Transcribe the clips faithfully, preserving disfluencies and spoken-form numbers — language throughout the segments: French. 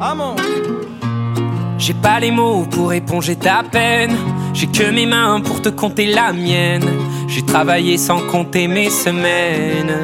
Amon. J'ai pas les mots pour éponger ta peine. J'ai que mes mains pour te compter la mienne. J'ai travaillé sans compter mes semaines.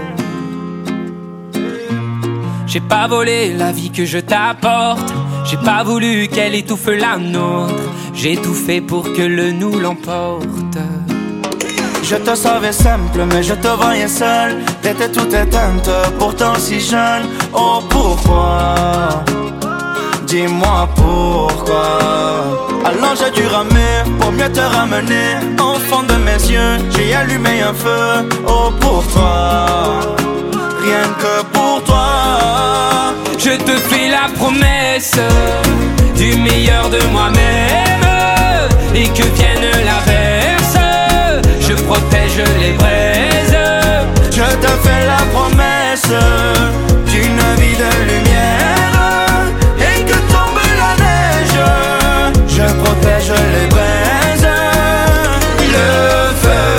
J'ai pas volé la vie que je t'apporte. J'ai pas voulu qu'elle étouffe la nôtre. J'ai tout fait pour que le nous l'emporte. Je te savais simple mais je te voyais seul. T'étais toute éteinte, pourtant si jeune. Oh pourquoi? Dis-moi pourquoi. Alors j'ai dû ramer pour mieux te ramener. Au fond de mes yeux, j'ai allumé un feu. Oh pour toi, rien que pour toi. Je te fais la promesse du meilleur de moi-même. Et que vienne l'averse, je protège les braises. Je te fais la promesse d'une vie de lumière. Et que tombe la neige, je protège les braises. Le feu,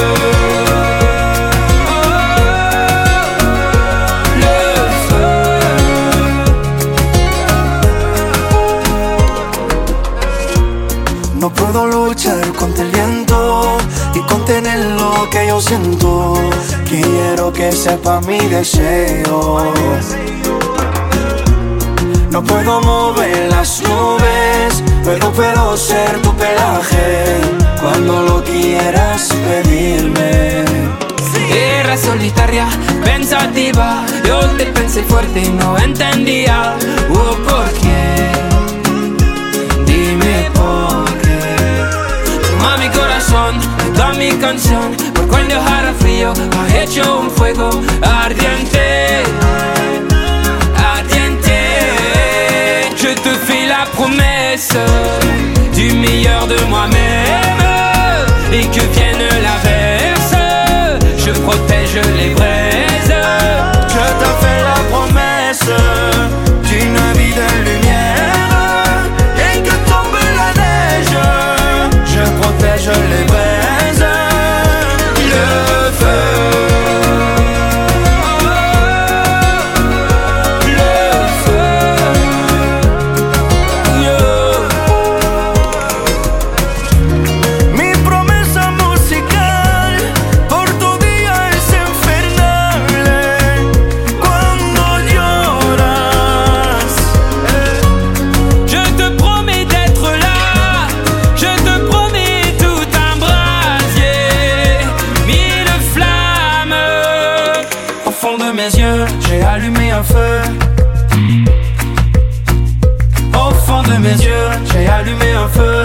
le feu. No puedo luchar contra el viento y contener lo que yo siento. Quiero que sepa mi deseo. No puedo mover las nubes, pero puedo ser tu pelaje cuando lo quieras pedirme. Era solitaria, pensativa. Yo te pensé fuerte y no entendía. Oh, ¿por qué? Dime por qué. Toma mi corazón, toda mi canción. Por cuando hará frío, ha hecho un fuego ardiente. Ardiente. Je te fais la promesse du meilleur de moi-même. Et que vienne l'averse, je protège les braises. Je te fais la promesse d'une vie de lumière. Et que tombe la neige, je protège les braises. Le feu, le feu, yo. Mi promesa musical por tu día es infernal. Cuando lloras, Je te promets d'être là. Je te promets tout un brasier, mille flammes. au fond de mes yeux, j'ai allumé un feu. Au fond de mes yeux, j'ai allumé un feu.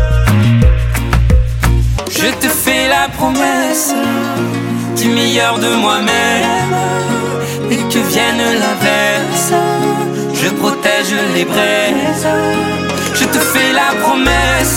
Je te fais la promesse du meilleur de moi-même. Et que vienne l'averse, je protège les braises. Je te fais la promesse